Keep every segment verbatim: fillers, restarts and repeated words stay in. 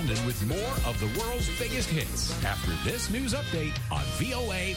London with more of the world's biggest hits after this news update on V O A.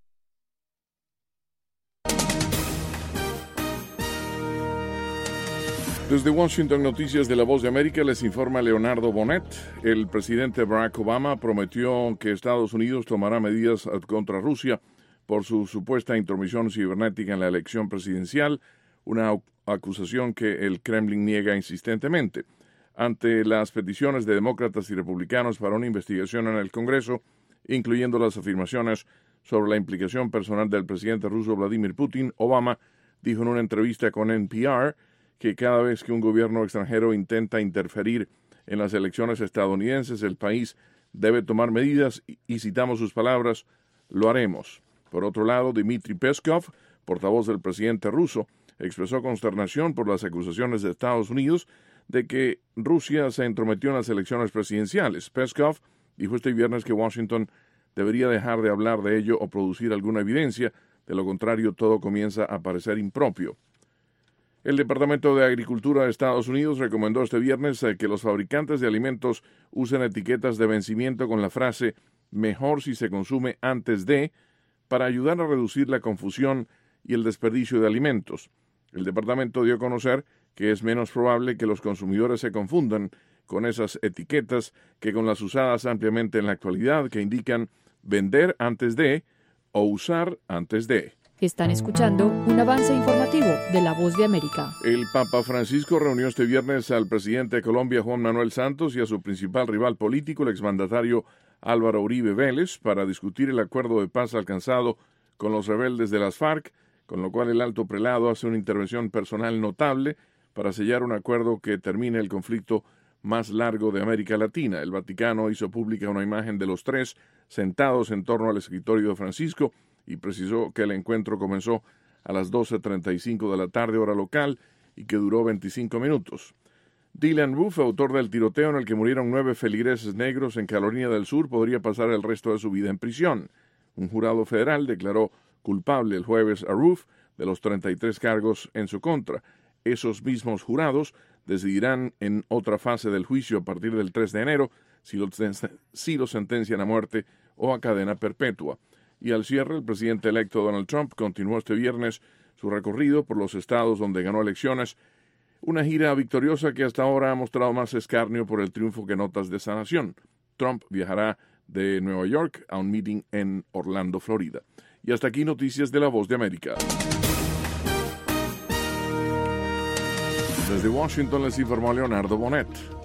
Desde Washington, Noticias de la Voz de América, les informa Leonardo Bonet. El presidente Barack Obama prometió que Estados Unidos tomará medidas contra Rusia por su supuesta intromisión cibernética en la elección presidencial, una acusación que el Kremlin niega insistentemente. Ante las peticiones de demócratas y republicanos para una investigación en el Congreso, incluyendo las afirmaciones sobre la implicación personal del presidente ruso Vladimir Putin, Obama dijo en una entrevista con N P R que cada vez que un gobierno extranjero intenta interferir en las elecciones estadounidenses, el país debe tomar medidas y, y citamos sus palabras, lo haremos. Por otro lado, Dmitry Peskov, portavoz del presidente ruso, expresó consternación por las acusaciones de Estados Unidos de que Rusia se entrometió en las elecciones presidenciales. Peskov dijo este viernes que Washington debería dejar de hablar de ello o producir alguna evidencia, de lo contrario todo comienza a parecer impropio. El Departamento de Agricultura de Estados Unidos recomendó este viernes que los fabricantes de alimentos usen etiquetas de vencimiento con la frase «mejor si se consume antes de», para ayudar a reducir la confusión y el desperdicio de alimentos. El departamento dio a conocer que es menos probable que los consumidores se confundan con esas etiquetas que con las usadas ampliamente en la actualidad que indican «vender antes de» o «usar antes de». Están escuchando un avance informativo de La Voz de América. El Papa Francisco reunió este viernes al presidente de Colombia, Juan Manuel Santos, y a su principal rival político, el exmandatario Álvaro Uribe Vélez, para discutir el acuerdo de paz alcanzado con los rebeldes de las FARC, con lo cual el alto prelado hace una intervención personal notable para sellar un acuerdo que termine el conflicto más largo de América Latina. El Vaticano hizo pública una imagen de los tres sentados en torno al escritorio de Francisco, y precisó que el encuentro comenzó a las doce treinta y cinco de la tarde hora local y que duró veinticinco minutos. Dylan Roof, autor del tiroteo en el que murieron nueve feligreses negros en Carolina del Sur, podría pasar el resto de su vida en prisión. Un jurado federal declaró culpable el jueves a Roof de los treinta y tres cargos en su contra. Esos mismos jurados decidirán en otra fase del juicio a partir del tres de enero si lo, si lo sentencian a muerte o a cadena perpetua. Y al cierre, el presidente electo Donald Trump continuó este viernes su recorrido por los estados donde ganó elecciones, una gira victoriosa que hasta ahora ha mostrado más escarnio por el triunfo que notas de esa nación. Trump viajará de Nueva York a un meeting en Orlando, Florida. Y hasta aquí noticias de La Voz de América. Desde Washington les informó Leonardo Bonet.